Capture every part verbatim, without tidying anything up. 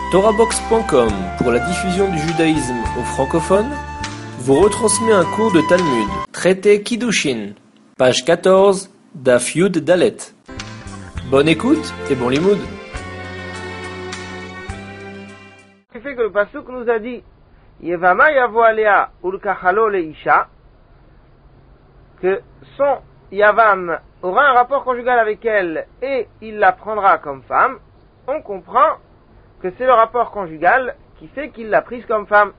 Torahbox point com, pour la diffusion du judaïsme aux francophones, vous retransmet un cours de Talmud, traité Kiddushin, page quatorze, Daf Yud Dalet. Bonne écoute et bon limoud. Ce qui fait que le pasuk nous a dit Yevama yavo alea ulkachalo leisha, que son Yavam aura un rapport conjugal avec elle et il la prendra comme femme. On comprend que c'est le rapport conjugal qui fait qu'il l'a prise comme femme.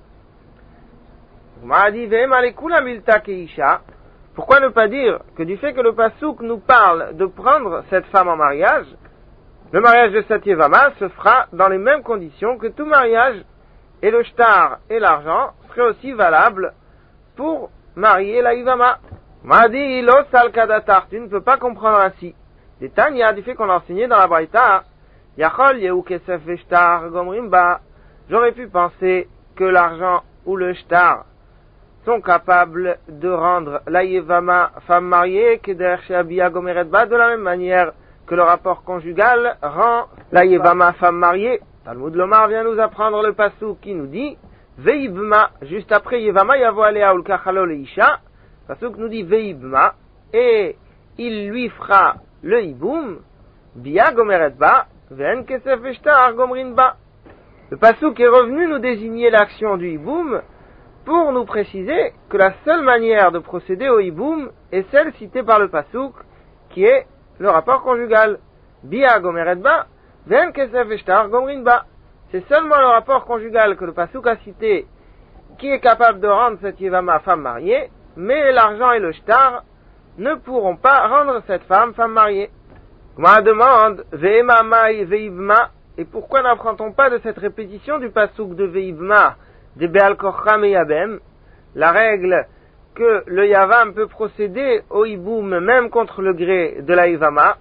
Pourquoi ne pas dire que du fait que le pasuk nous parle de prendre cette femme en mariage, le mariage de cette Yevama se fera dans les mêmes conditions que tout mariage, et le shtar et l'argent seraient aussi valables pour marier la Yevama. Madi lo salkadatar, tu ne peux pas comprendre ainsi. Des Tanya, du fait qu'on l'a enseigné dans la Braïta, Yachol yehu kesef veshtar gomrimba. J'aurais pu penser que l'argent ou le shtar sont capables de rendre la Yevama femme mariée, keder sheabia gomeretba, de la même manière que le rapport conjugal rend la Yevama femme mariée. Talmud Lomar vient nous apprendre le pasuk qui nous dit Veibma, juste après Yevama yavo alea ulkachalo leisha. Pasuk nous dit Veibma, et il lui fera le hiboum, bia gomeretba, ven kesef veshtar gomrinba. Le pasuk est revenu nous désigner l'action du hiboum pour nous préciser que la seule manière de procéder au hiboum est celle citée par le pasuk, qui est le rapport conjugal. Bia gomeretba, ven kesef veshtar gomrinba. C'est seulement le rapport conjugal que le pasuk a cité qui est capable de rendre cette Yevama femme mariée, mais l'argent et le shtar ne pourront pas rendre cette femme femme mariée. Ma demande, Ve'ema mai ve'ibma, et pourquoi n'apprend-on pas de cette répétition du pasuk de Ve'ibma, de Be'al Kocham et Yabem, la règle que le Yavam peut procéder au hiboum même contre le gré de la Yevama.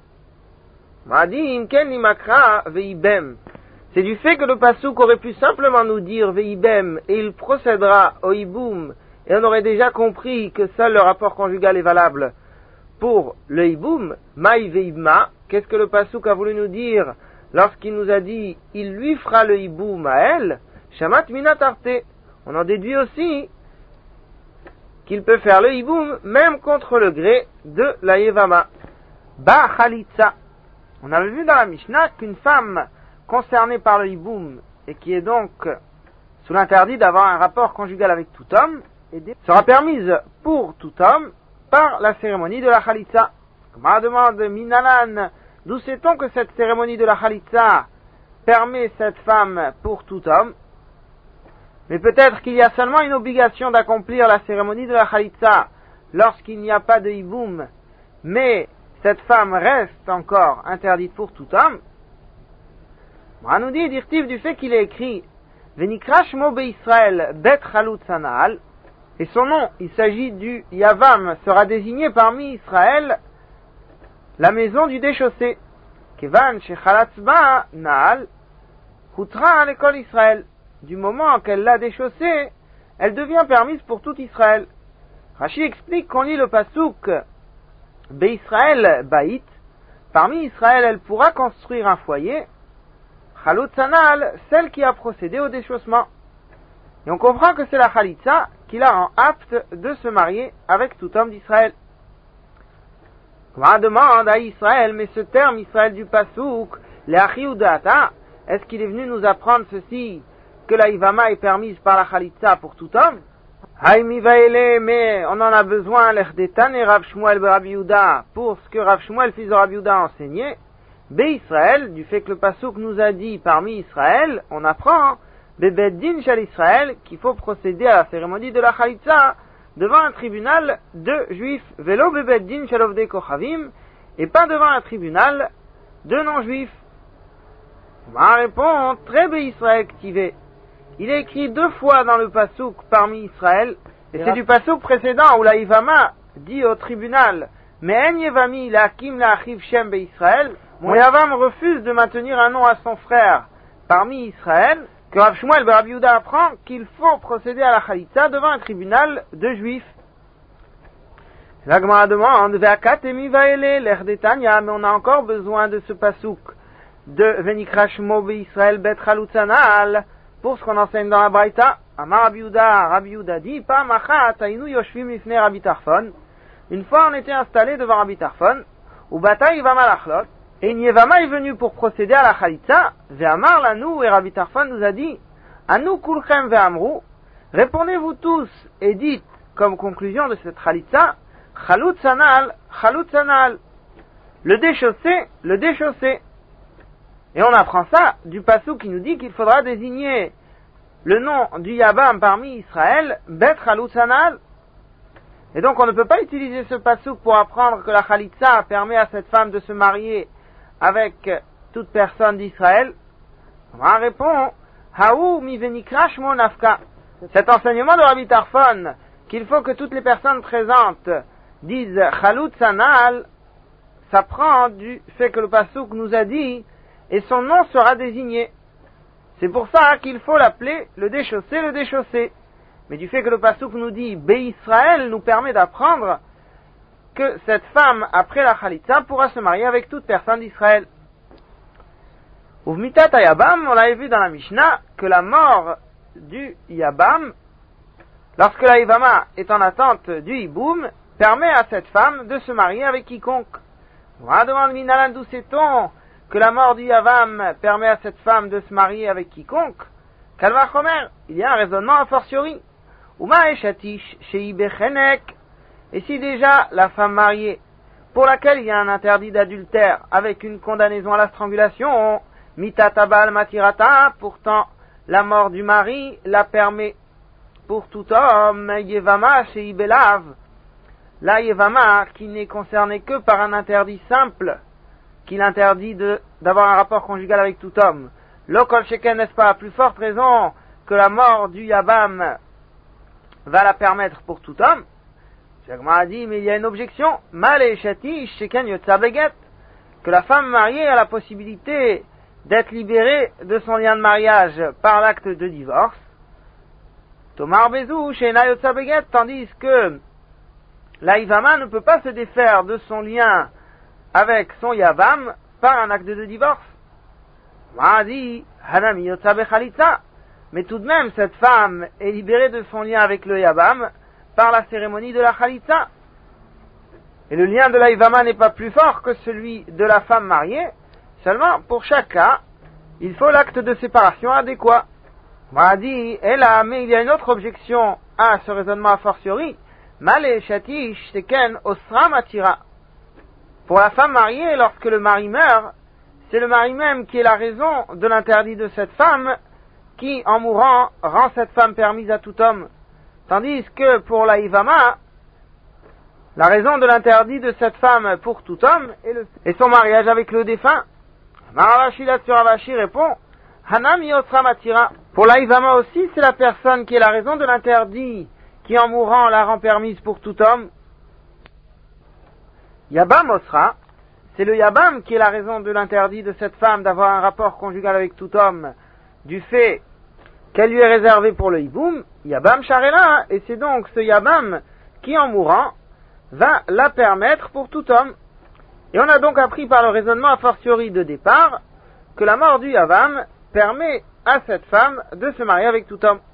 Ma dit, Imken limakra ve'ibem. C'est du fait que le pasuk aurait pu simplement nous dire Ve'ibem, et il procédera au hiboum, et on aurait déjà compris que seul le rapport conjugal est valable pour le hiboum. Maï ve'ibma, qu'est-ce que le pasuk a voulu nous dire lorsqu'il nous a dit il lui fera le hiboum à elle? Shamat minatarte. On en déduit aussi qu'il peut faire le hiboum même contre le gré de la Yevama. Ba chalitza. On avait vu dans la Mishnah qu'une femme concernée par le hiboum et qui est donc sous l'interdit d'avoir un rapport conjugal avec tout homme sera permise pour tout homme par la cérémonie de la Khalitsa. Comme on demande Minanan, d'où sait-on que cette cérémonie de la Khalitsa permet cette femme pour tout homme? Mais peut-être qu'il y a seulement une obligation d'accomplir la cérémonie de la Khalitsa lorsqu'il n'y a pas de hiboum, mais cette femme reste encore interdite pour tout homme. On nous dit, dirtiv, du fait qu'il est écrit Venikra shmo be'Israël bet chalutza na'al, et son nom, il s'agit du Yavam, sera désigné parmi Israël la maison du déchaussé. Kevan shechalatzba na'al hutra à l'école Israël. Du moment qu'elle l'a déchaussée, elle devient permise pour tout Israël. Rashi explique qu'on lit le pasuk Be'Israël ba'it. Parmi Israël, elle pourra construire un foyer. Chalutza na'al, celle qui a procédé au déchaussement. Et on comprend que c'est la Khalitsa qui la rend apte de se marier avec tout homme d'Israël. On demande à Israël, mais ce terme Israël du pasuk, le'achiudata, est-ce qu'il est venu nous apprendre ceci, que la Yevama est permise par la Khalitsa pour tout homme? Haïmi vaele, mais on en a besoin, l'echdetan et Rav Shmuel Rabbi Yehuda, pour ce que Rav Shmuel fils de Rabbi Yehuda a enseigné. Be Israël, du fait que le pasuk nous a dit parmi Israël, on apprend Bebeddin shel Israël qu'il faut procéder à la cérémonie de la Khalitsa devant un tribunal de juifs, velo bebeddin shel ovdei kochavim, et pas devant un tribunal de non-juifs. Ma réponse, très be Israël activé. Il est écrit deux fois dans le pasuk parmi Israël, et c'est du pasuk précédent où la Yevama dit au tribunal mais en Yevami la hakim la achiv shem be Israël. Mon Yavam refuse de maintenir un nom à son frère parmi Israël, que Rav Shmuel ben Rabbi Yehuda apprend qu'il faut procéder à la Khalitsa devant un tribunal de juifs. La Gemara demande, Ve'akat emi vaele, l'air des Tanya, mais on a encore besoin de ce pasuk de Venikrashmo Israël Bet Chalutzanal, pour ce qu'on enseigne dans la Braïta. Amar Rabbi Yehuda, Rabbi Yehuda dit, Pa machat ainu yoshvim lifnei Rabbi Tarfon. Une fois on était installé devant Rabbi Tarfon, ou bata Yevama lachlot, et une Yevama est venue pour procéder à la Chalitza, ve'amar lanou, et Rabbi Tarfon nous a dit, Anu kulchem ve'amru, répondez-vous tous et dites, comme conclusion de cette Chalitza, Chalutzanal, Chalutzanal, le déchaussé, le déchaussé. Et on apprend ça du passouk qui nous dit qu'il faudra désigner le nom du Yabam parmi Israël, Bet Chalutzanal. Et donc on ne peut pas utiliser ce passouk pour apprendre que la Chalitza permet à cette femme de se marier avec toute personne d'Israël. On répond, Haou mi venikrash mo nafka. Cet enseignement de Rabbi Tarfon, qu'il faut que toutes les personnes présentes disent Chalutzanal, ça prend du fait que le passouk nous a dit, et son nom sera désigné. C'est pour ça qu'il faut l'appeler le déchaussé, le déchaussé. Mais du fait que le passouk nous dit Bé-Israël nous permet d'apprendre que cette femme, après la Chalitza, pourra se marier avec toute personne d'Israël. Uvmitat Yabam, on l'avait vu dans la Mishnah, que la mort du Yabam, lorsque la Yevama est en attente du Hiboum, permet à cette femme de se marier avec quiconque. On demande Minalan, d'où sait-on que la mort du Yavam permet à cette femme de se marier avec quiconque? Kalva Chomer, il y a un raisonnement a fortiori. Uma eshatish shei bechenek. Et si déjà la femme mariée, pour laquelle il y a un interdit d'adultère avec une condamnation à la strangulation, mitatabal matirata, pourtant la mort du mari la permet pour tout homme, yevama shei belav. La yevama qui n'est concernée que par un interdit simple, qui l'interdit de, d'avoir un rapport conjugal avec tout homme. L'okol sheken, n'est-ce pas, à plus forte raison que la mort du Yabam va la permettre pour tout homme. Chagma a dit, mais il y a une objection. Malé shati sheken yotza beget, que la femme mariée a la possibilité d'être libérée de son lien de mariage par l'acte de divorce. Tomar bezou shena yotza beget, tandis que la Ivama ne peut pas se défaire de son lien avec son Yavam par un acte de divorce. Ma'adi, Hanami Yotza Bechalitza. Mais tout de même, cette femme est libérée de son lien avec le Yavam par la cérémonie de la Chalitza. Et le lien de la Ivama n'est pas plus fort que celui de la femme mariée. Seulement, pour chaque cas, il faut l'acte de séparation adéquat. Ma'adi, Ella, mais il y a une autre objection à ce raisonnement a fortiori. Malé Shatish Teken Osra Matira. Pour la femme mariée, lorsque le mari meurt, c'est le mari même qui est la raison de l'interdit de cette femme, qui, en mourant, rend cette femme permise à tout homme. Tandis que pour la Ivama, la raison de l'interdit de cette femme pour tout homme est, le, est son mariage avec le défunt. Maravashi là-dessus Ravashi répond, Hanam Yotra Matira. Pour la Ivama aussi, c'est la personne qui est la raison de l'interdit, qui en mourant la rend permise pour tout homme. Yabam Osra, c'est le Yabam qui est la raison de l'interdit de cette femme d'avoir un rapport conjugal avec tout homme, du fait qu'elle lui est réservée pour le Hiboum, Yabam Sharela, et c'est donc ce Yabam qui, en mourant, va la permettre pour tout homme. Et on a donc appris par le raisonnement a fortiori de départ que la mort du Yabam permet à cette femme de se marier avec tout homme.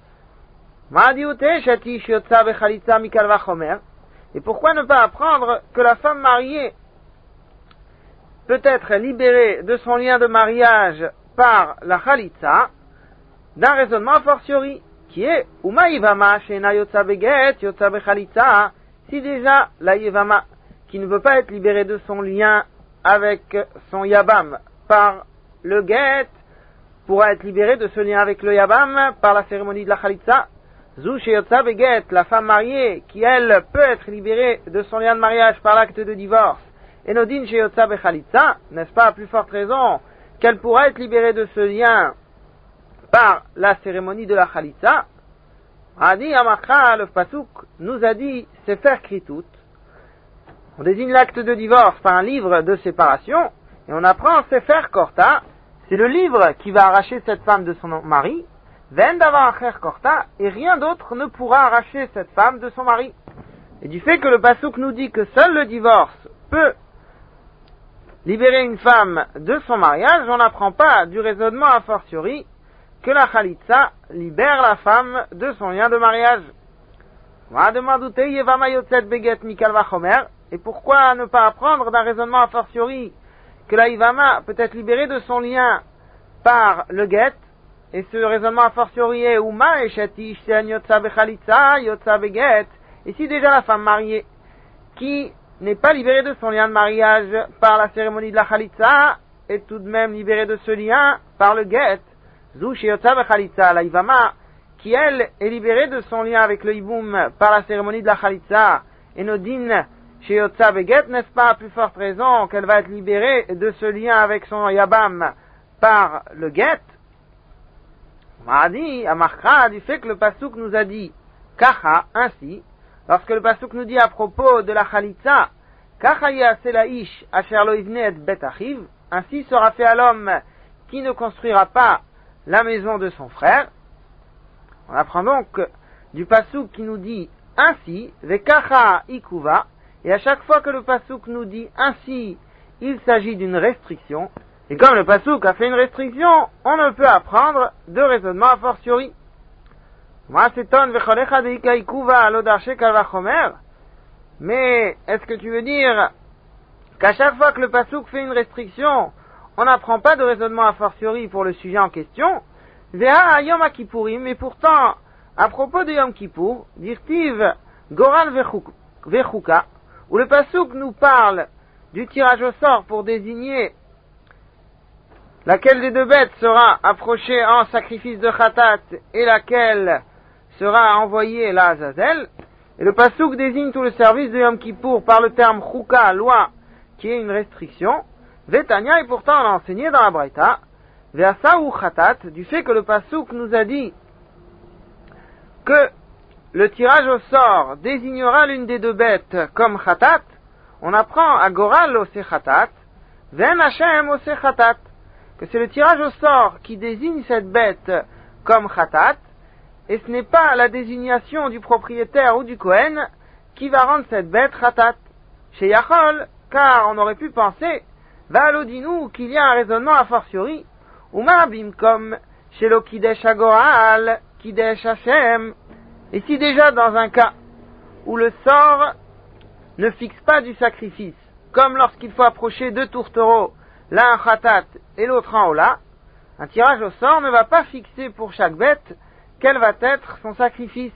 Et pourquoi ne pas apprendre que la femme mariée peut être libérée de son lien de mariage par la Chalitza d'un raisonnement a fortiori, qui est Uma Yevama Shena Yotza Beget Yotza Bechalitza, si déjà la Yevama qui ne veut pas être libérée de son lien avec son Yabam par le Get pourra être libérée de ce lien avec le Yabam par la cérémonie de la Chalitza. Zou Sheyotza Beget, la femme mariée qui elle peut être libérée de son lien de mariage par l'acte de divorce, et Nodin Sheyotza Bechalitza, n'est-ce pas à plus forte raison qu'elle pourra être libérée de ce lien par la cérémonie de la Chalitza. Adi Amakha, le Pasuk, nous a dit Sefer Kritut. On désigne l'acte de divorce par un livre de séparation, et on apprend Sefer Korta, c'est le livre qui va arracher cette femme de son mari, Vendavar Acher Korta, et rien d'autre ne pourra arracher cette femme de son mari. Et du fait que le Pasuk nous dit que seul le divorce peut libérer une femme de son mariage, on n'apprend pas du raisonnement a fortiori que la Khalitsa libère la femme de son lien de mariage. Et pourquoi ne pas apprendre d'un raisonnement a fortiori que la Ivama peut être libérée de son lien par le guet, et ce raisonnement a fortiori est Uma et Shetish Yotza Bechalitza Yotza Beget. Et si déjà la femme mariée qui n'est pas libérée de son lien de mariage par la cérémonie de la Khalitza est tout de même libérée de ce lien par le guet, Zu Sheyotza Bechalitza, la Ivama qui elle est libérée de son lien avec le Iboum par la cérémonie de la Khalitza, et Nodin Sheyotza Beget, n'est-ce pas à plus forte raison qu'elle va être libérée de ce lien avec son Yabam par le guet? On a dit, à Markra, du fait que le Pasuk nous a dit Kacha, ainsi, lorsque le Pasuk nous dit à propos de la Khalitza, Kacha yaseh laish asher lo yivne et bet achiv, ainsi sera fait à l'homme qui ne construira pas la maison de son frère. On apprend donc du Pasuk qui nous dit ainsi, Vekacha ikuva, et à chaque fois que le Pasuk nous dit ainsi, il s'agit d'une restriction. Et comme le Pasuk a fait une restriction, on ne peut apprendre de raisonnement a fortiori. Mais est-ce que tu veux dire qu'à chaque fois que le Pasuk fait une restriction, on n'apprend pas de raisonnement a fortiori pour le sujet en question? Mais pourtant, à propos de Yom Kippour, dirtiv Goral Vechuka, où le Pasuk nous parle du tirage au sort pour désigner laquelle des deux bêtes sera approchée en sacrifice de Khatat et laquelle sera envoyée la Azazel. Et le Pasuk désigne tout le service de Yom Kippour par le terme Chouka, loi, qui est une restriction. Vetania, et pourtant on a enseigné dans la Braïta, Veasa ou Khatat, du fait que le Pasuk nous a dit que le tirage au sort désignera l'une des deux bêtes comme Khatat, on apprend à Goral ose Khatat, Ven Hashem ose Khatat, que c'est le tirage au sort qui désigne cette bête comme Khatat, et ce n'est pas la désignation du propriétaire ou du Kohen qui va rendre cette bête Khatat. Chez Yachol, car on aurait pu penser, va alodinu qu'il y a un raisonnement a fortiori, ou ma'abim comme chez le Kidesh Agoral, Kidesh Hashem. Et si déjà dans un cas où le sort ne fixe pas du sacrifice, comme lorsqu'il faut approcher deux tourtereaux, l'un en Khatat et l'autre en Ola, un tirage au sort ne va pas fixer pour chaque bête quel va être son sacrifice.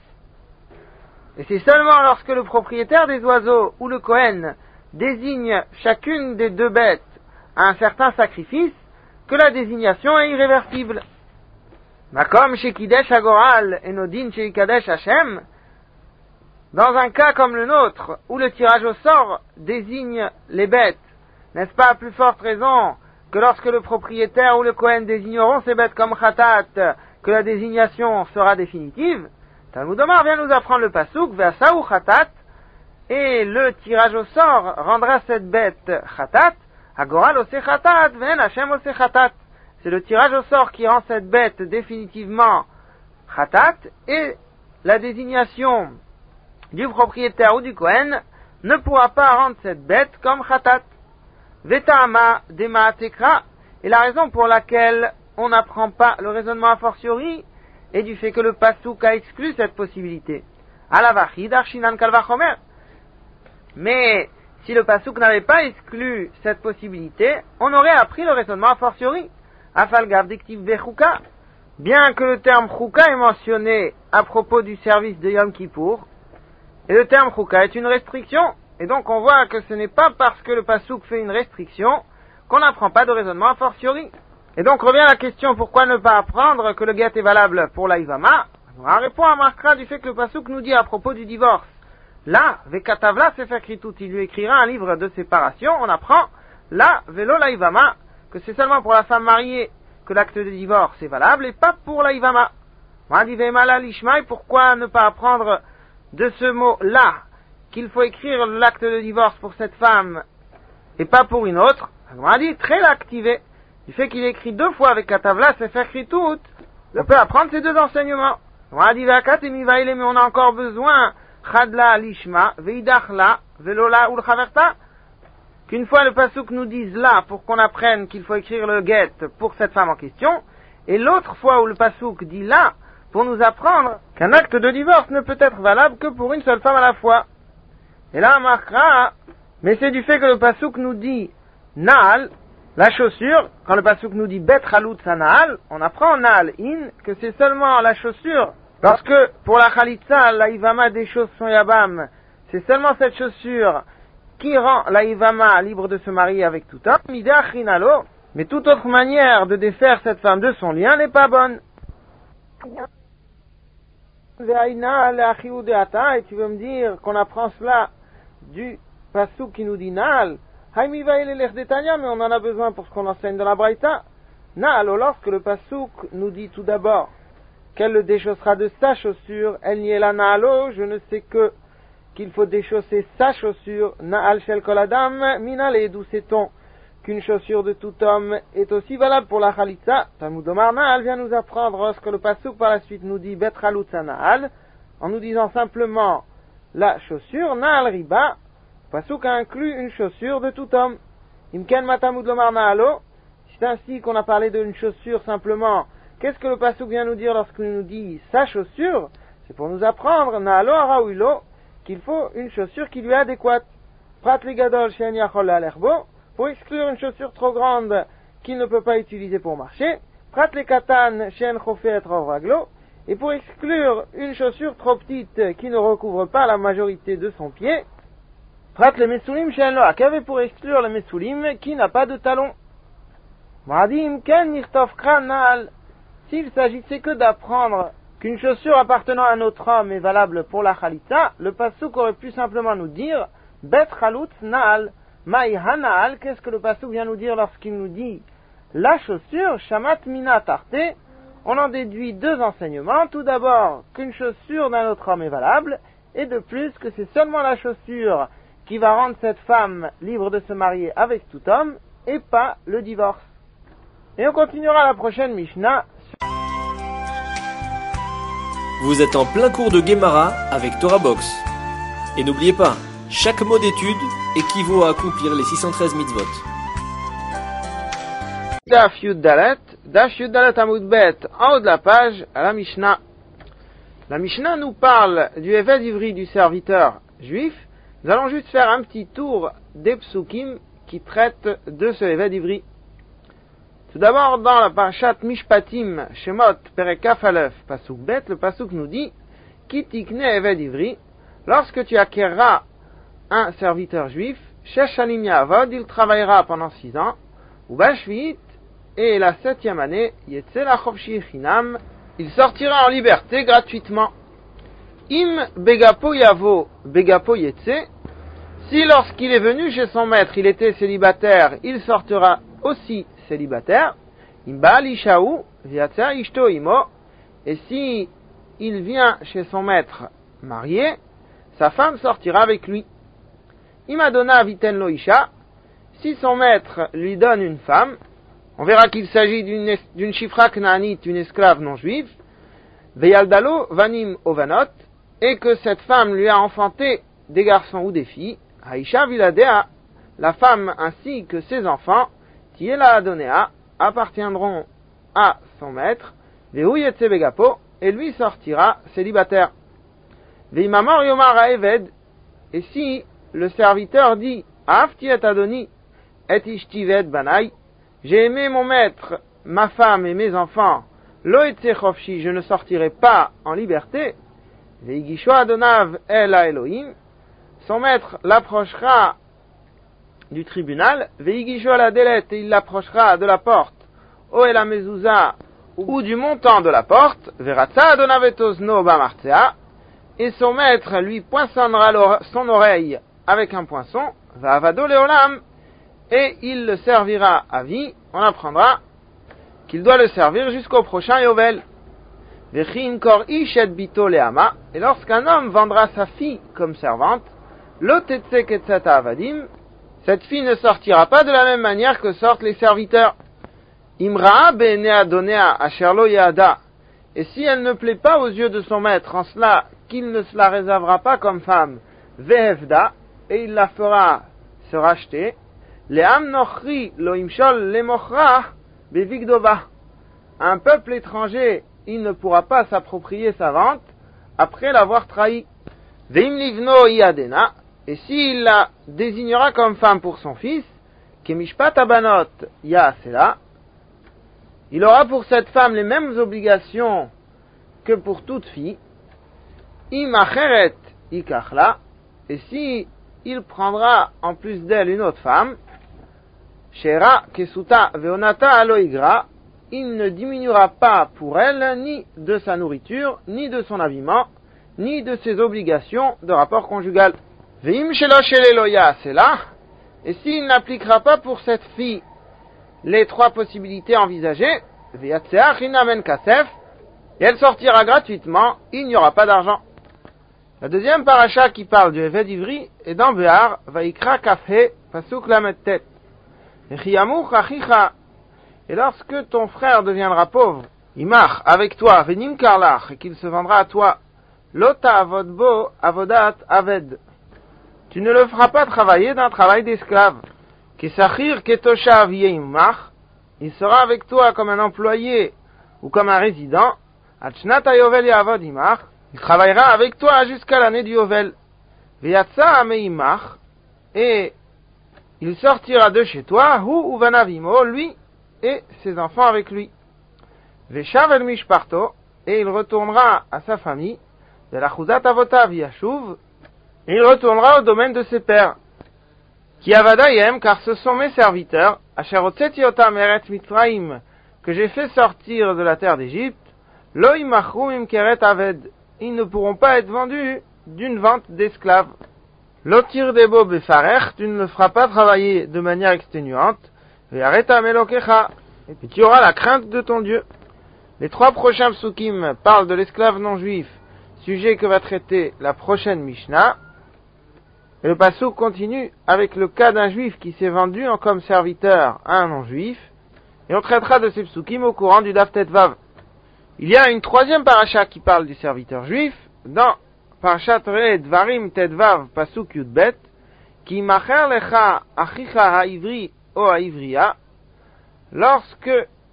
Et c'est seulement lorsque le propriétaire des oiseaux ou le Kohen désigne chacune des deux bêtes à un certain sacrifice que la désignation est irréversible. Mais comme chez Kidesh Agoral et Nodin chez Kadesh Hashem, dans un cas comme le nôtre, où le tirage au sort désigne les bêtes, n'est-ce pas à plus forte raison que lorsque le propriétaire ou le Kohen désigneront ces bêtes comme Khatat, que la désignation sera définitive? Talmud Omar vient nous apprendre le pasuk, Ve'asa ou Khatat, et le tirage au sort rendra cette bête Khatat, Agoral ose Khatat, Ven Hashem ose Khatat. C'est le tirage au sort qui rend cette bête définitivement Khatat, et la désignation du propriétaire ou du Kohen ne pourra pas rendre cette bête comme Khatat. Vetama dema tekra, et la raison pour laquelle on n'apprend pas le raisonnement a fortiori est du fait que le pasuk a exclu cette possibilité. Alavachi darshinan kalvachomer. Mais si le pasuk n'avait pas exclu cette possibilité, on aurait appris le raisonnement a fortiori. Afalgav diktiv bechuka. Bien que le terme chouka est mentionné à propos du service de Yom Kippour, et le terme chouka est une restriction, et donc on voit que ce n'est pas parce que le pasuk fait une restriction qu'on n'apprend pas de raisonnement a fortiori. Et donc revient la question, pourquoi ne pas apprendre que le guet est valable pour la Ivama? On répond à Markra du fait que le pasuk nous dit à propos du divorce. Là, Vekatavla Sefer Kritut, il lui écrira un livre de séparation, on apprend, là, Velo la Ivama, que c'est seulement pour la femme mariée que l'acte de divorce est valable, et pas pour la Ivama. Pourquoi ne pas apprendre de ce mot-là, qu'il faut écrire l'acte de divorce pour cette femme, et pas pour une autre? On a dit, très l'activé. Du fait qu'il écrit deux fois avec Katavla, c'est faire Kritut, on peut apprendre ces deux enseignements. On a dit, mais on a encore besoin, Chadla lishma, Veidachla, Velola ou Chaverta, qu'une fois le pasuk nous dise là pour qu'on apprenne qu'il faut écrire le get pour cette femme en question, et l'autre fois où le pasuk dit là pour nous apprendre qu'un acte de divorce ne peut être valable que pour une seule femme à la fois. Et là on marquera, mais c'est du fait que le pasuk nous dit naal, la chaussure, quand le pasuk nous dit bet chalut naal, on apprend naal in que c'est seulement la chaussure, parce que pour la chalitza, la ivama des choses sont yabam, c'est seulement cette chaussure qui rend la ivama libre de se marier avec tout homme, midachinalo, mais toute autre manière de défaire cette femme de son lien n'est pas bonne. Et tu veux me dire qu'on apprend cela du pasuk qui nous dit naal, mais on en a besoin pour ce qu'on enseigne dans la Braïta. Naal, lorsque le pasuk nous dit tout d'abord qu'elle le déchaussera de sa chaussure, elle n'y est là naalo, je ne sais que qu'il faut déchausser sa chaussure, naal shel kol adam, minal, et d'où sait-on qu'une chaussure de tout homme est aussi valable pour la chalitza. Talmud Omar naal vient nous apprendre lorsque le pasuk par la suite nous dit bet chalutza naal, en nous disant simplement la chaussure, naal riba, le pasuk inclut une chaussure de tout homme. Imken matamud lomar naalo, c'est ainsi qu'on a parlé d'une chaussure simplement. Qu'est-ce que le pasuk vient nous dire lorsqu'il nous dit sa chaussure? C'est pour nous apprendre naalo araouilo, qu'il faut une chaussure qui lui est adéquate. Prat li gadol shen yachol alerbo, pour exclure une chaussure trop grande qu'il ne peut pas utiliser pour marcher. Prat li katan shen chofet rov raglo, et pour exclure une chaussure trop petite qui ne recouvre pas la majorité de son pied. Prat le mesulim shen lo akav, pour exclure le mesulim qui n'a pas de talon. Maradim ken nirtov kran naal, s'il s'agissait que d'apprendre qu'une chaussure appartenant à notre homme est valable pour la chalitza, le pasuk aurait pu simplement nous dire bet chalut naal, maï hanaal. Qu'est-ce que le pasuk vient nous dire lorsqu'il nous dit la chaussure, shamat mina tarte? On en déduit deux enseignements. Tout d'abord, qu'une chaussure d'un autre homme est valable, et de plus que c'est seulement la chaussure qui va rendre cette femme libre de se marier avec tout homme, et pas le divorce. Et on continuera la prochaine Mishnah. Vous êtes en plein cours de Gemara avec Torah Box. Et n'oubliez pas, chaque mot d'étude équivaut à accomplir les six cent treize mitzvot. Daf Yud Dalet, Daf Yud Dalet Amud Bet, en haut de la page, à la Mishnah. La Mishnah nous parle du Eved Ivri du serviteur juif. Nous allons juste faire un petit tour des psukim qui traitent de ce Eved Ivri. Tout d'abord, dans la parashat Mishpatim, Shemot, Perek Kaf Aleph, Pasuk Bet, le Pasuk nous dit Ki tikne Eved Ivri, lorsque tu acquerras un serviteur juif, Shesh Shanim Ya'avod, il travaillera pendant six ans, ou Bashvit, et la septième année, Yetze Lachofshi Chinam, il sortira en liberté gratuitement. Im Begapo Yavo, Begapo Yetze, si lorsqu'il est venu chez son maître, il était célibataire, il sortira aussi célibataire. Imbal Ishaou, Viatza Ishto Imo, et si il vient chez son maître marié, sa femme sortira avec lui. Imadona Viten Lo Isha, si son maître lui donne une femme, on verra qu'il s'agit d'une, d'une Shifra Knaanit, une esclave non juive, Veyaldalo Vanim Ovanot, et que cette femme lui a enfanté des garçons ou des filles, Haisha Viladea, la femme ainsi que ses enfants, Tiela Adonea, appartiendront à son maître, Vehu Yetze Begapo, et lui sortira célibataire. Veimamor Yomar Haeved, et si le serviteur dit, Afti et Adoni, et Ishti ved Banai, j'ai aimé mon maître, ma femme et mes enfants, Lo Yetze Chofshi, je ne sortirai pas en liberté, Veigisho Adonav El Elohim, son maître l'approchera du tribunal, Veigisho la delette, et il l'approchera de la porte, O El Mezouza, ou du montant de la porte, Veratza Adonavetosno Bamartzea, et son maître lui poinçonnera son oreille avec un poinçon, Va'avado Leolam, et il le servira à vie. On apprendra qu'il doit le servir jusqu'au prochain Yovel. Vechin kor ishet bito leama, et lorsqu'un homme vendra sa fille comme servante, Lotetse ketzata avadim, cette fille ne sortira pas de la même manière que sortent les serviteurs. Imraa be'enea donea asherlo yada, et si elle ne plaît pas aux yeux de son maître en cela qu'il ne se la réservera pas comme femme, vehevda, et il la fera se racheter, Le'am nochri lo imshol lemochra bevigdova. Un peuple étranger, il ne pourra pas s'approprier sa vente après l'avoir trahi. Veim livno iadena. Et s'il la désignera comme femme pour son fils, kemishpat abanot yaasela, il aura pour cette femme les mêmes obligations que pour toute fille. Im acheret ikachla. Et si il prendra en plus d'elle une autre femme, shera kesuta veonata aloigra, il ne diminuera pas pour elle ni de sa nourriture, ni de son habillement, ni de ses obligations de rapport conjugal. Veim shelo sheleloya, c'est là. Et s'il n'appliquera pas pour cette fille les trois possibilités envisagées, veyatseach inamen kasef, et elle sortira gratuitement, il n'y aura pas d'argent. La deuxième paracha qui parle du Eved Ivri est dans Béar, Vaikra Kafhe, Pasuk Lamed Tet. Echiyamuch achicha, et lorsque ton frère deviendra pauvre, Imach, avec toi, Venim Karlach, et qu'il se vendra à toi, Lota avodbo avodat aved. Tu ne le feras pas travailler d'un travail d'esclave. Kesachir ketoshav yeimach, il sera avec toi comme un employé ou comme un résident. Achnat ayovel yavod imach, il travaillera avec toi jusqu'à l'année du Yovel. Veyatsa ameimach, et il sortira de chez toi, hu uvanavimo, lui et ses enfants avec lui. Veshav el mishparto, et il retournera à sa famille. De la chuzat avotav yashuv, et il retournera au domaine de ses pères. Ki avadayem, car ce sont mes serviteurs, asher otzeti otam eretz Mitzraim, que j'ai fait sortir de la terre d'Égypte, lo imachru imkeret aved, ils ne pourront pas être vendus d'une vente d'esclaves. Lo tir debo befarech, tu ne le feras pas travailler de manière exténuante, ve'areta melokecha, et puis tu auras la crainte de ton Dieu. Les trois prochains psukim parlent de l'esclave non juif, sujet que va traiter la prochaine Mishnah. Et le pasuk continue avec le cas d'un juif qui s'est vendu en comme serviteur à un non-juif. Et on traitera de ces psukim au courant du Daf Tetvav. Il y a une troisième paracha qui parle du serviteur juif, dans Parashat Re Dvarim Tetvav pasuk Yudbet, qui macher lecha achicha haivri o haivriya, lorsque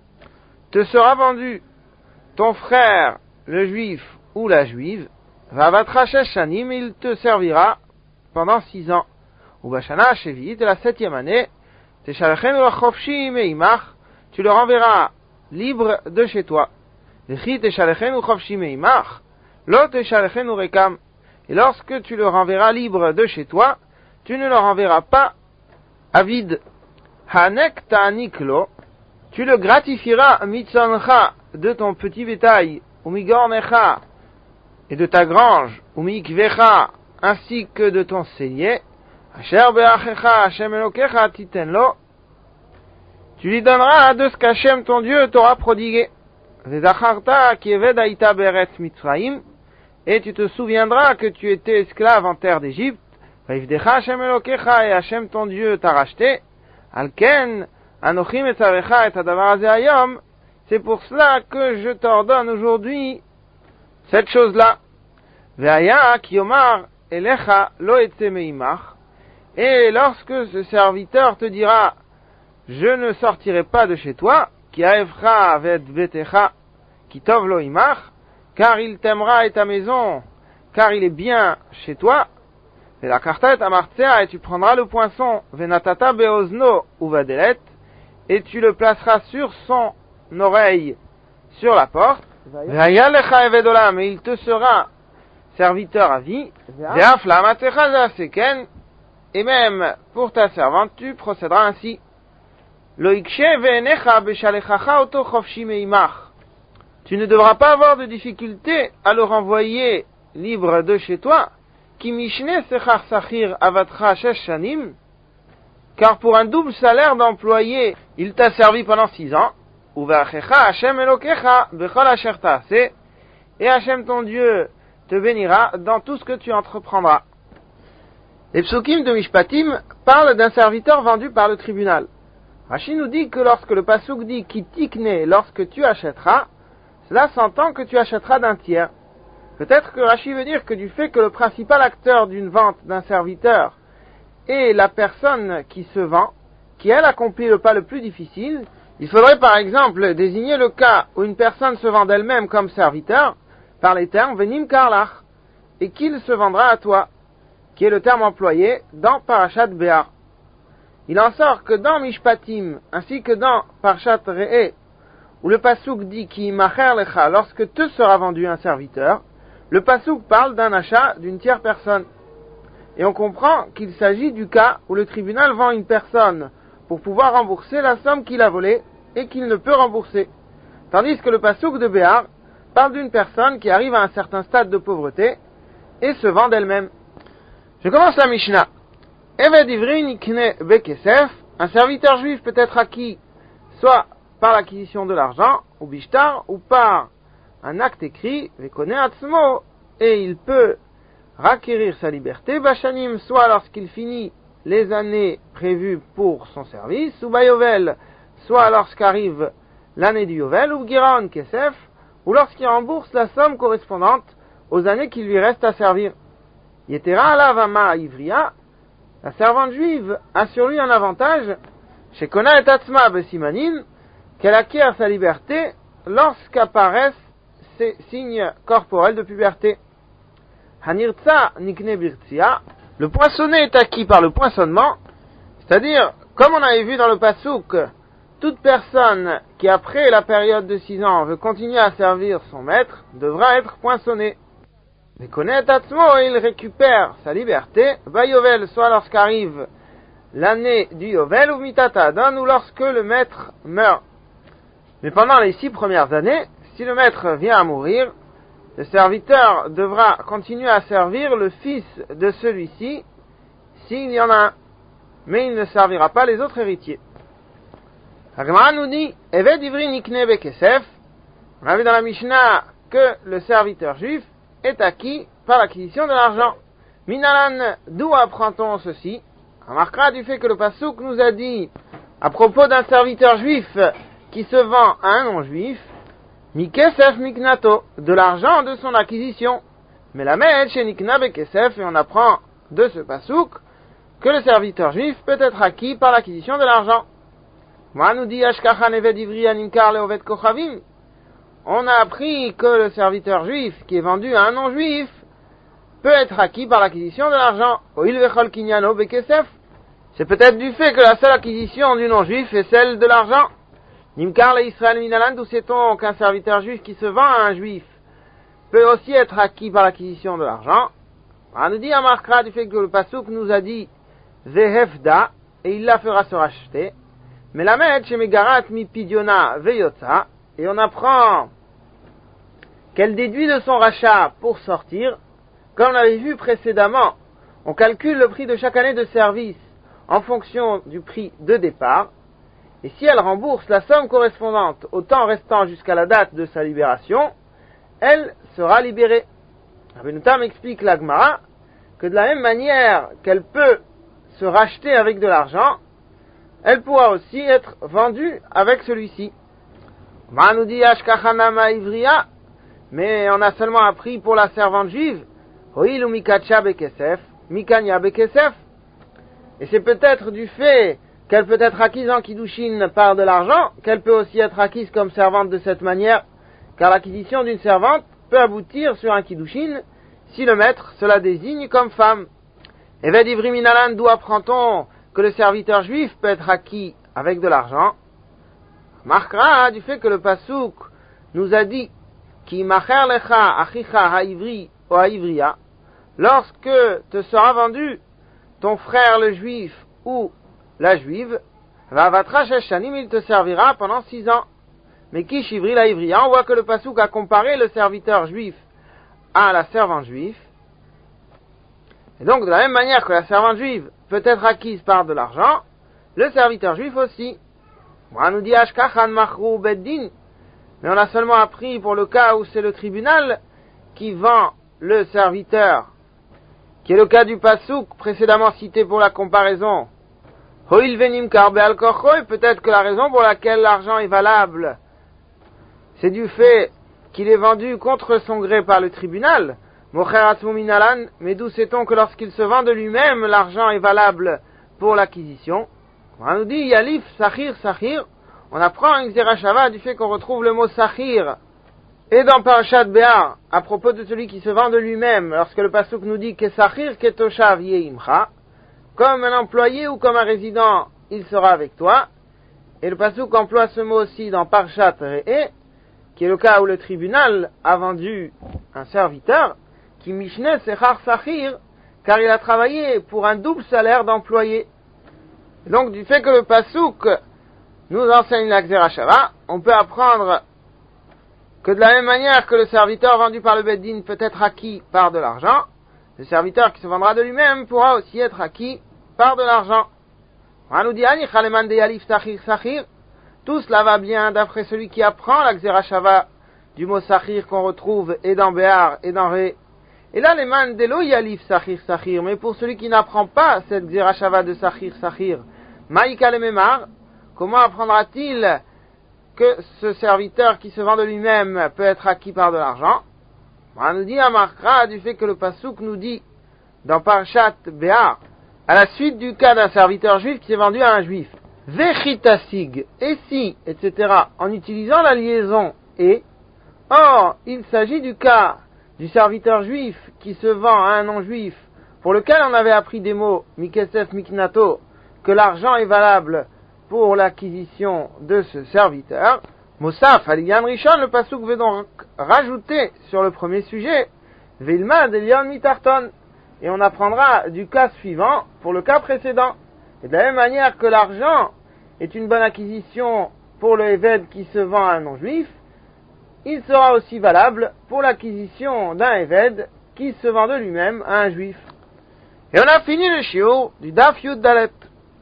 te sera vendu ton frère le juif ou la juive, vavatra shesh shanim, il te servira pendant six ans. Ou bashana shevit, de la septième année, teshalechenu lachofshi meimach, tu le renverras libre de chez toi. Vechi teshalechenu chofshi meimach, lo teshalechenu rekam, et lorsque tu le renverras libre de chez toi, tu ne le renverras pas à vide. Hanek ta'aniklo, tu le gratifieras mitzoncha, de ton petit bétail, ou migornecha, et de ta grange, ou mikvecha, ainsi que de ton cellier, asher be'achecha Hashem elokecha titenlo, tu lui donneras de ce qu'Hashem ton Dieu t'aura prodigué. Ve'zacharta ki eved haïta be'eretz Mitzraim, et tu te souviendras que tu étais esclave en terre d'Égypte. Ve'ivdecha Hashem elokecha, et Hashem ton Dieu t'a racheté. Alken anochim etzavecha et hadavar hazeh hayom, c'est pour cela que je t'ordonne aujourd'hui cette chose-là. Ve'aya ki yomar elecha lo etze meimach, et lorsque ce serviteur te dira, je ne sortirai pas de chez toi, ki aevcha ved betecha, ki tov lo imach, car il t'aimera et ta maison, car il est bien chez toi. Ve'la karta et amartzea, et tu prendras le poinçon, ve'natata beozno uvadelet, et tu le placeras sur son oreille, sur la porte. Ve'aya lecha eved olam, et il te sera serviteur à vie. Et même pour ta servante, tu procéderas ainsi. Tu ne devras pas avoir de difficulté à le renvoyer libre de chez toi, car pour un double salaire d'employé, il t'a servi pendant six ans. Et Hachem ton Dieu te bénira dans tout ce que tu entreprendras. Les psukim de Mishpatim parlent d'un serviteur vendu par le tribunal. Rashi nous dit que lorsque le pasuk dit ki tikne, lorsque tu achèteras, cela s'entend que tu achèteras d'un tiers. Peut-être que Rashi veut dire que du fait que le principal acteur d'une vente d'un serviteur est la personne qui se vend, qui elle accomplit le pas le plus difficile, il faudrait par exemple désigner le cas où une personne se vend d'elle-même comme serviteur par les termes Venim Karlach, et qu'il se vendra à toi, qui est le terme employé dans Parashat Béar. Il en sort que dans Mishpatim, ainsi que dans Parashat Re'eh, où le Pasuk dit Ki Macher Lecha, lorsque te sera vendu un serviteur, le Pasuk parle d'un achat d'une tierce personne. Et on comprend qu'il s'agit du cas où le tribunal vend une personne pour pouvoir rembourser la somme qu'il a volée et qu'il ne peut rembourser. Tandis que le Pasuk de Béar parle d'une personne qui arrive à un certain stade de pauvreté et se vend d'elle-même. Je commence la Mishnah. Eved ivri nikne bekesef, un serviteur juif peut être acquis soit par l'acquisition de l'argent, ou bishtar, ou par un acte écrit, vekone atzmo, et il peut racquérir sa liberté, bashanim, soit lorsqu'il finit les années prévues pour son service, ou bayovel, soit lorsqu'arrive l'année du yovel, ou giron kesef, ou lorsqu'il rembourse la somme correspondante aux années qui lui restent à servir. Yetera alavama ivria, la servante juive a sur lui un avantage, chez Kona et Atzma besimanim, qu'elle acquiert sa liberté lorsqu'apparaissent ces signes corporels de puberté. Hanirtza nikne birtsia, le poinçonné est acquis par le poinçonnement, c'est-à-dire, comme on avait vu dans le Pasuk, toute personne qui après la période de six ans veut continuer à servir son maître devra être poinçonné. Mais connaît Atzmo, il récupère sa liberté, Bayovel, soit lorsqu'arrive l'année du Yovel ou Mitatadon, ou lorsque le maître meurt. Mais pendant les six premières années, si le maître vient à mourir, le serviteur devra continuer à servir le fils de celui-ci, s'il y en a un, mais il ne servira pas les autres héritiers. Agmara nous dit, Eved ivri nikne bekesef, on a vu dans la Mishnah que le serviteur juif est acquis par l'acquisition de l'argent. Minalan, d'où apprend-on ceci? On remarquera du fait que le Pasuk nous a dit, à propos d'un serviteur juif qui se vend à un non-juif, Mikesef miknato, de l'argent de son acquisition. Mais la mèche chez Nikna bekesef, et on apprend de ce Pasuk que le serviteur juif peut être acquis par l'acquisition de l'argent. Moi nous dit Ashkachan eved ivri animkar leovet kochavim. On a appris que le serviteur juif qui est vendu à un non-juif peut être acquis par l'acquisition de l'argent. Oil vechol kinyano bekesef. C'est peut-être du fait que la seule acquisition du non-juif est celle de l'argent. Nimkar le Israël minalan, d'où sait-on qu'un serviteur juif qui se vend à un juif peut aussi être acquis par l'acquisition de l'argent. On nous dit Amarkra du fait que le Pasuk nous a dit Zehefda, et il la fera se racheter. Mais la met chez Megarat mi pidiona veyotza, et on apprend qu'elle déduit de son rachat pour sortir. Comme on l'avait vu précédemment, on calcule le prix de chaque année de service en fonction du prix de départ, et si elle rembourse la somme correspondante au temps restant jusqu'à la date de sa libération, elle sera libérée. Rabbi Notam explique la Gemara que de la même manière qu'elle peut se racheter avec de l'argent, elle pourra aussi être vendue avec celui-ci. Ma nous dit Ashkachanama Ivria, mais on a seulement appris pour la servante juive, Hoil ou Mikacha Bekesef, Mikanya Bekesef, et c'est peut-être du fait qu'elle peut être acquise en Kiddushin par de l'argent, qu'elle peut aussi être acquise comme servante de cette manière, car l'acquisition d'une servante peut aboutir sur un Kiddushin si le maître se la désigne comme femme. Eved ivri minalan, d'où apprend-on que le serviteur juif peut être acquis avec de l'argent? Marquera du fait que le Pasuk nous a dit Ki macher lecha achicha haivri ou haivria, lorsque te sera vendu ton frère le juif ou la juive, vavatra sheshanim, il te servira pendant six ans. Mais qui chivri la ivria, on voit que le Pasuk a comparé le serviteur juif à la servante juive. Et donc, de la même manière que la servante juive peut être acquise par de l'argent, le serviteur juif aussi. Moi, nous dit Ashkachan Machrou Beddin, mais on a seulement appris pour le cas où c'est le tribunal qui vend le serviteur, qui est le cas du Pasuk précédemment cité pour la comparaison. Hoil venim karbe al korcho, peut-être que la raison pour laquelle l'argent est valable, c'est du fait qu'il est vendu contre son gré par le tribunal. Mais d'où sait-on que lorsqu'il se vend de lui-même, l'argent est valable pour l'acquisition? On nous dit Yalif, Sachir, Sachir. On apprend une Xerashava du fait qu'on retrouve le mot Sachir. Et dans Parashat Béar, à propos de celui qui se vend de lui-même, lorsque le Pasuk nous dit que Sachir, Ketoshav Yeimcha, comme un employé ou comme un résident, il sera avec toi. Et le Pasuk emploie ce mot aussi dans Parashat Re'eh, qui est le cas où le tribunal a vendu un serviteur, qui Mishne Sechar Sachir, car il a travaillé pour un double salaire d'employé. Donc, du fait que le Pasuk nous enseigne la Xerashava, on peut apprendre que de la même manière que le serviteur vendu par le Beddin peut être acquis par de l'argent, le serviteur qui se vendra de lui-même pourra aussi être acquis par de l'argent. On nous dit, tout cela va bien d'après celui qui apprend la Xerashava du mot Sachir qu'on retrouve et dans Béar et dans Ré. Et là, les man de lo yalif Sachir Sachir, mais pour celui qui n'apprend pas cette Xerashava de Sachir Sachir, Maïka le Memar, comment apprendra-t-il que ce serviteur qui se vend de lui-même peut être acquis par de l'argent? On nous dit Amarkra du fait que le Pasuk nous dit dans Parashat Béar, à la suite du cas d'un serviteur juif qui s'est vendu à un juif, Vechitasig, et si, et cetera, en utilisant la liaison et, or, il s'agit du cas du serviteur juif qui se vend à un non-juif, pour lequel on avait appris des mots, Mikesef Miknato, que l'argent est valable pour l'acquisition de ce serviteur. Mosaf, Aliyan Rishon, le Pasuk veut donc rajouter sur le premier sujet, Vilmad Elion Mitarton, et on apprendra du cas suivant pour le cas précédent. Et de la même manière que l'argent est une bonne acquisition pour le Eved qui se vend à un non-juif, il sera aussi valable pour l'acquisition d'un Eved qui se vend de lui-même à un juif. Et on a fini le shiur du Daf Yud Dalet.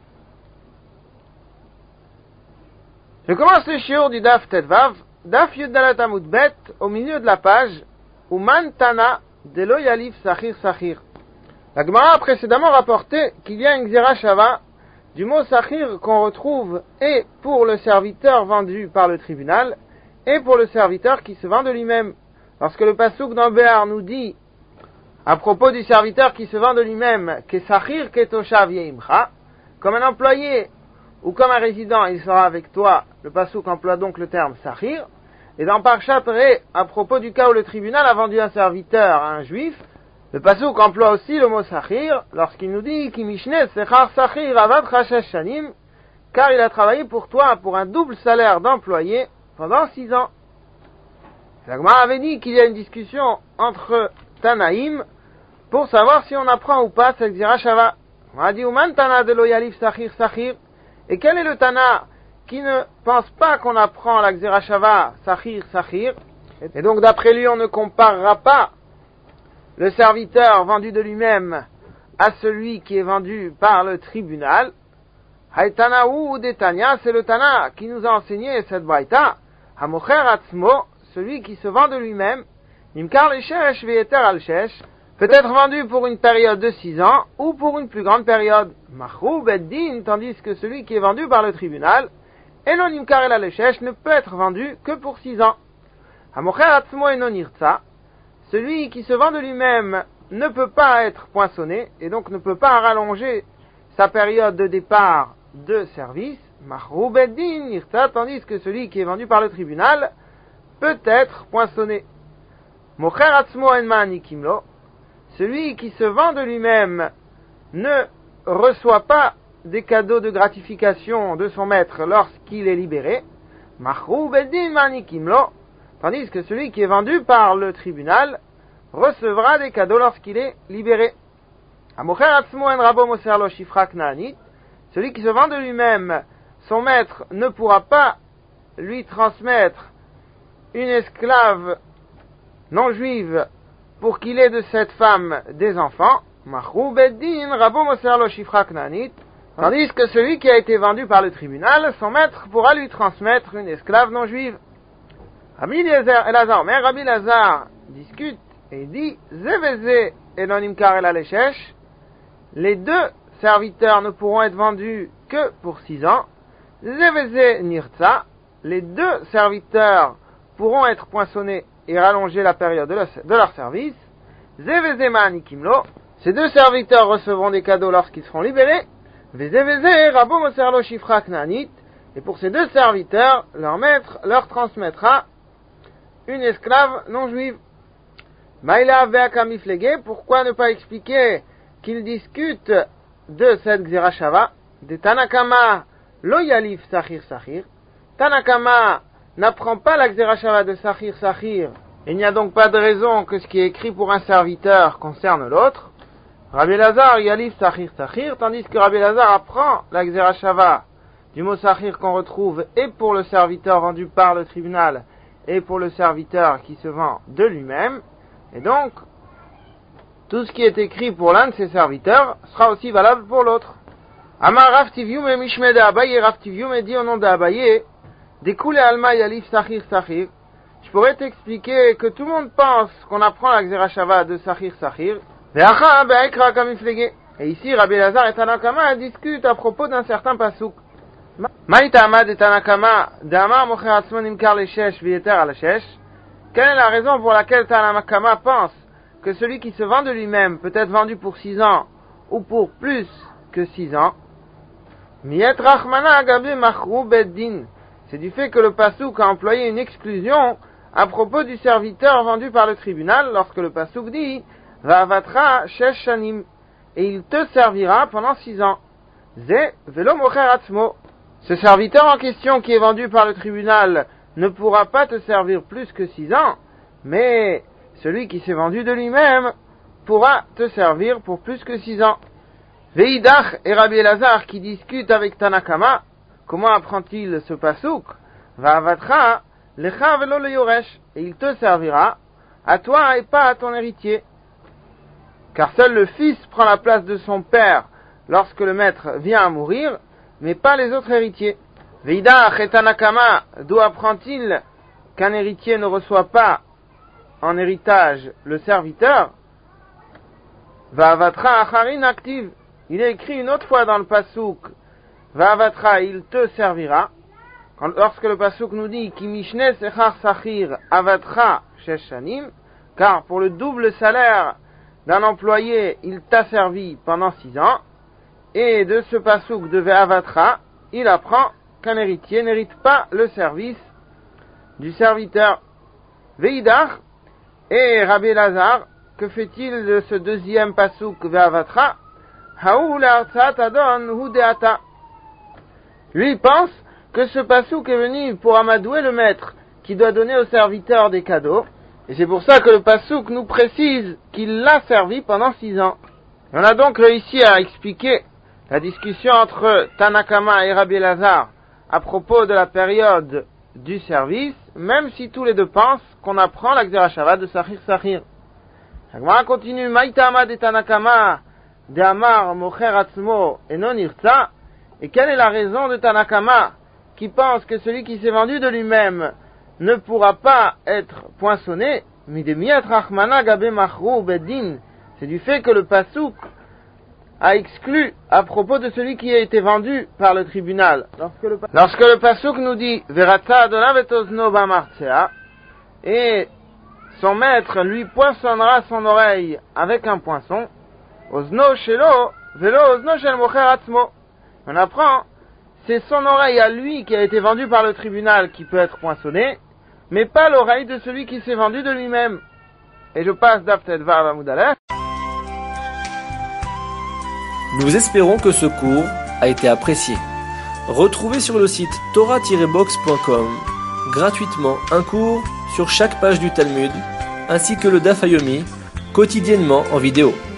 Je commence le shiur du Daf Tetvav, Daf Yud Dalet Amud Bet, au milieu de la page, Uman Tana de lo Yalif Sachir Sachir. La Gemara a précédemment rapporté qu'il y a une Xerashava du mot Sachir qu'on retrouve et pour le serviteur vendu par le tribunal et pour le serviteur qui se vend de lui-même. Lorsque le Pasuk dans Béar nous dit à propos du serviteur qui se vend de lui-même que Sachir Ketoshav Yeimcha, comme un employé ou comme un résident, il sera avec toi. Le Pasuk emploie donc le terme Sachir. Et dans Parashat Ré, à propos du cas où le tribunal a vendu un serviteur à un juif, le Pasuk emploie aussi le mot Sachir lorsqu'il nous dit Ki Mishne Sechar Sachir Avad Chashesh Shanim, car il a travaillé pour toi pour un double salaire d'employé pendant six ans. La Gemara avait dit qu'il y a une discussion entre Tanaïm pour savoir si on apprend ou pas cette Xerashava. On a dit Uman Tana de lo Yalif Sachir Sachir. Et quel est le Tana qui ne pense pas qu'on apprend la Xerashava Sachir Sachir? Et donc d'après lui on ne comparera pas le serviteur vendu de lui-même à celui qui est vendu par le tribunal. Haïtana ou Detania, c'est le Tana qui nous a enseigné cette braïta. Hamocher Atzmo, celui qui se vend de lui-même, Nimkar Leshesh Veyeter Al-Shesh, peut être vendu pour une période de six ans ou pour une plus grande période. Machrou Beddin, tandis que celui qui est vendu par le tribunal, Enon Nimkar El Al-Shesh, ne peut être vendu que pour six ans. Hamocher Atzmo Enon Irtza, celui qui se vend de lui-même ne peut pas être poinçonné et donc ne peut pas rallonger sa période de départ de service. Machrou Beddin Irtza, tandis que celui qui est vendu par le tribunal peut être poinçonné. Mocher Atzmo En Ma'anikim, celui qui se vend de lui-même ne reçoit pas des cadeaux de gratification de son maître lorsqu'il est libéré. Machrou Beddin Ma'anikim, tandis que celui qui est vendu par le tribunal recevra des cadeaux lorsqu'il est libéré. Amocher Atzmo En Rabo Moser Lo Shifra Knaanit, celui qui se vend de lui-même, son maître ne pourra pas lui transmettre une esclave non juive pour qu'il ait de cette femme des enfants. Machrou Beddin Rabo Moser Lo Shifra Knaanit, tandis que celui qui a été vendu par le tribunal, son maître pourra lui transmettre une esclave non juive. Rabbi Elazar, mais Rabbi Elazar discute et dit Zeveze Enon Nimkar El Al-Shesh, les deux serviteurs ne pourront être vendus que pour six ans. Zeveze Nirtza, les deux serviteurs pourront être poinçonnés et rallonger la période de leur, de leur service. Zeveze Ma'anikim Lo, ces deux serviteurs recevront des cadeaux lorsqu'ils seront libérés. Veze veze, Rabo moser lo shifra knanit. Et pour ces deux serviteurs, leur maître leur transmettra une esclave non juive. Maïla ve'aka miflege, pourquoi ne pas expliquer qu'ils discutent de cette Xerashava, de Tanakama lo yalif sachir sachir. Tanakama n'apprend pas la Xerashava de sachir sachir. Il n'y a donc pas de raison que ce qui est écrit pour un serviteur concerne l'autre. Rabbi Elazar yalif sachir sachir, tandis que Rabbi Elazar apprend la Xerashava du mot sachir qu'on retrouve et pour le serviteur vendu par le tribunal et pour le serviteur qui se vend de lui-même. Et donc, tout ce qui est écrit pour l'un de ses serviteurs sera aussi valable pour l'autre. Amar Rav Tivium et Mishme de Abaye, Rav Tivium dit au nom d'Abaye, Dekoule Alma Yalif Sachir Sachir. Je pourrais t'expliquer que tout le monde pense qu'on apprend la Xerashava de Sachir Sachir. Et ici, Rabbi Elazar et Tanakama discutent à propos d'un certain pasouk. Maïtama de Tanakama, d'Amar Mocher Atzmo Nimkar Leshesh Vieter Alashesh. Quelle est la raison pour laquelle Tanakama pense que celui qui se vend de lui-même peut être vendu pour six ans ou pour plus que six ans? Miet Rachmana Agabe Machrou Beddin. C'est du fait que le pasouk a employé une exclusion à propos du serviteur vendu par le tribunal lorsque le pasouk dit Va'avatra shesh shanim, et il te servira pendant six ans. Ze velo mocher atzmo. Ce serviteur en question qui est vendu par le tribunal ne pourra pas te servir plus que six ans, mais celui qui s'est vendu de lui-même pourra te servir pour plus que six ans. Veidach et Rabbi Elazar qui discutent avec Tanakama, comment apprend-il ce pasouk? Va'avatra lecha velo le yoresh, et il te servira à toi et pas à ton héritier. Car seul le fils prend la place de son père lorsque le maître vient à mourir, mais pas les autres héritiers. Veidach et Tanakama, d'où apprend-il qu'un héritier ne reçoit pas en héritage le serviteur? Va'avatra acharin active. Il est écrit une autre fois dans le pasouk, Va'avatra, il te servira. Quand, lorsque le pasouk nous dit Ki mishne sechar sachir avatra shesh shanim, car pour le double salaire d'un employé, il t'a servi pendant six ans, et de ce pasouk de Va'avatra, il apprend qu'un héritier n'hérite pas le service du serviteur. Veidach et Rabbi Elazar, que fait-il de ce deuxième pasouk Va'avatra? Haou la'atzat adon hu de'ata. Lui pense que ce pasouk est venu pour amadouer le maître, qui doit donner au serviteur des cadeaux, et c'est pour ça que le pasouk nous précise qu'il l'a servi pendant six ans. On a donc réussi à expliquer la discussion entre Tanakama et Rabbi Elazar à propos de la période du service, même si tous les deux pensent qu'on apprend la Xerashava de Sachir Sachir. On continue, Maïtama de Tanakama, de Amar Mocher Atzmo et non Irtza. Et quelle est la raison de Tanakama qui pense que celui qui s'est vendu de lui-même ne pourra pas être poinçonné? Midemiat Rachmana Gabe Machrou Beddin. C'est du fait que le pasouk a exclu à propos de celui qui a été vendu par le tribunal. Lorsque le, Lorsque le pasouk nous dit Veratza Adonav et Ozno Bamartsea, et son maître lui poinçonnera son oreille avec un poinçon, Ozno Shelo Velo Ozno Shel Mocher Atzmo. On apprend, c'est son oreille à lui qui a été vendue par le tribunal qui peut être poinçonnée, mais pas l'oreille de celui qui s'est vendu de lui-même. Et je passe d'Aftet Vav Amud Aleph. Nous espérons que ce cours a été apprécié. Retrouvez sur le site torah tiret box point com gratuitement un cours sur chaque page du Talmud, ainsi que le Daf Yomi, quotidiennement en vidéo.